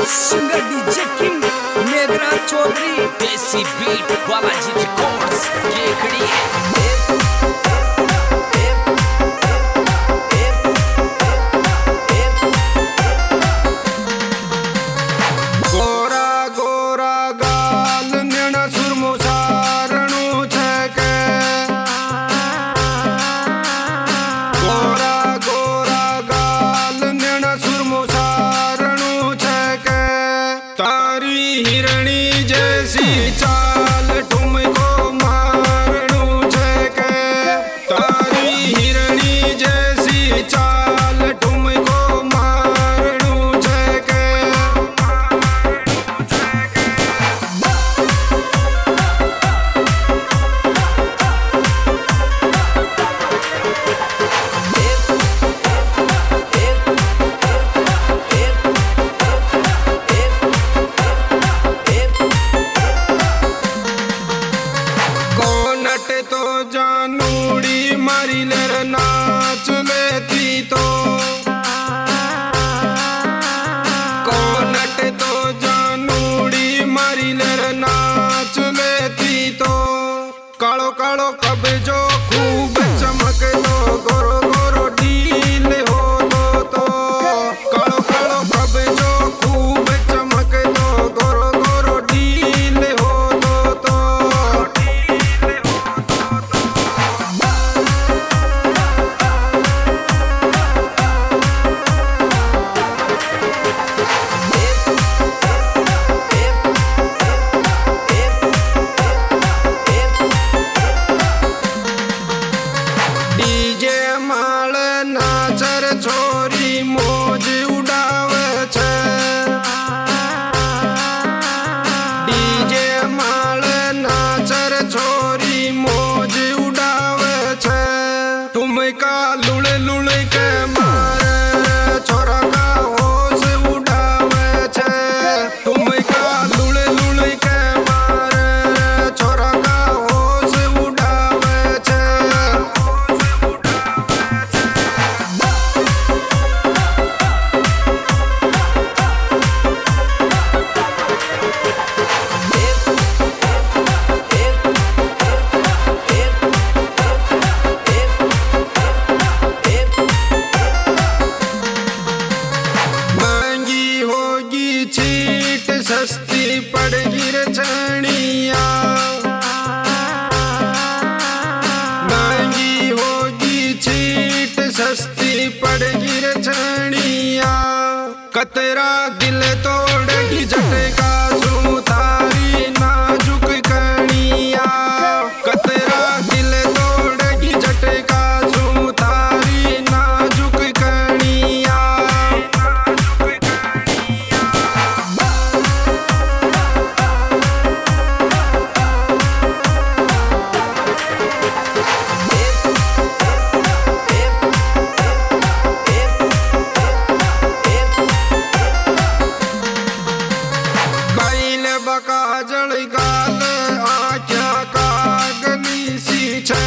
Singer DJ king Meghraj Chaudhary desi beat Balaji records ये खड़ी है। हिरणी जैसी चाल तुमको मारणू छके, तारी हिरणी जैसी चाल तुमको मारणू छके। तो जानूड़ी मारी लर नाच लेती तो कोनट तो जानूड़ी मारी लर नाच लेती तो कालो कालो कब्जो खूब चमक लो गोरो गोरो ढील हो तो कालो कालो कब्जो खूब चमक लो गोरो गोरो ढील हो तो छोरी मौज उड़ावे छे, डीजे माल नाचर छोरी मौज उड़ावे छे। ठुमका लुड़ लुड़ के मारे छोरा का होश उड़ावे छे, ठुमका लुड़ लुड़ के मारे छोरा का होश उड़ावे छे। चीट सस्ती पड़गी रे छनिया, महंगी होगी चीट सस्ती पड़गी रे छनिया। कतरा दिल तोड़गी झटका सू थारी नाजुक कनिया, कतरा दिल तोड़गी झटका सू थारी नाजुक कनिया। बका जड़ गाल आख्या कागनी सी छे,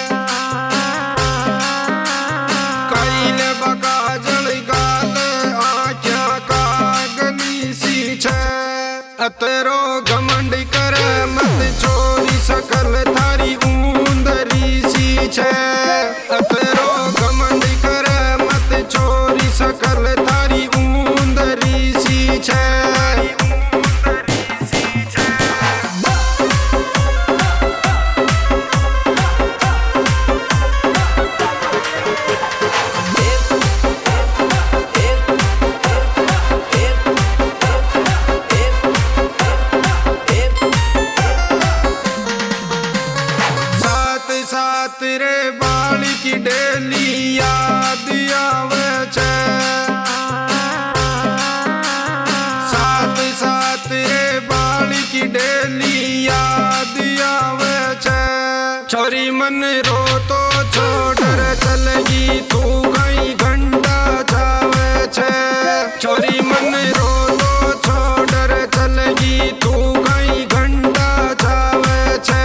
कैल बका जड़ गाल आख्या कागनी सी छे। अतरो घमंड कर मत छोरी सकल थारी ऊंदरी सी छे, अतरो घमंड कर मत छोरी सकल थारी ऊंदरी सी छे। साथ रे बाली की डेली याद आवे छे, साथ साथ रे बाली की डेली याद आवे छे। छोरी मन रो तो छोड़ चलगी तू कई घंटा जावे छे, छोरी मन रो तो छोड़ चलगी तू कई घंटा जावे छे।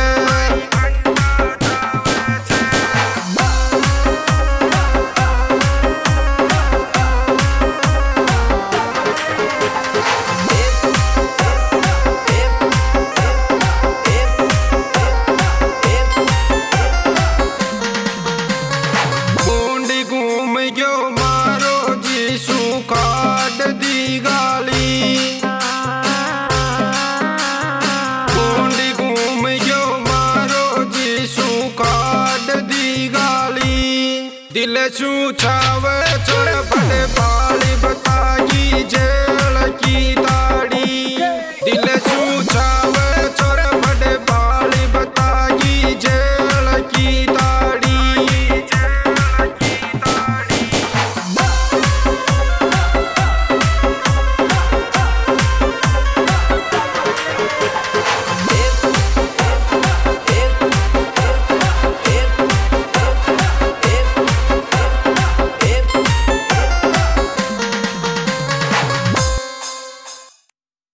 काट दी गाली गोंडी घूम गयो मारो जीसू काट दी गाली दिल छू छावे छोड़ फटे पा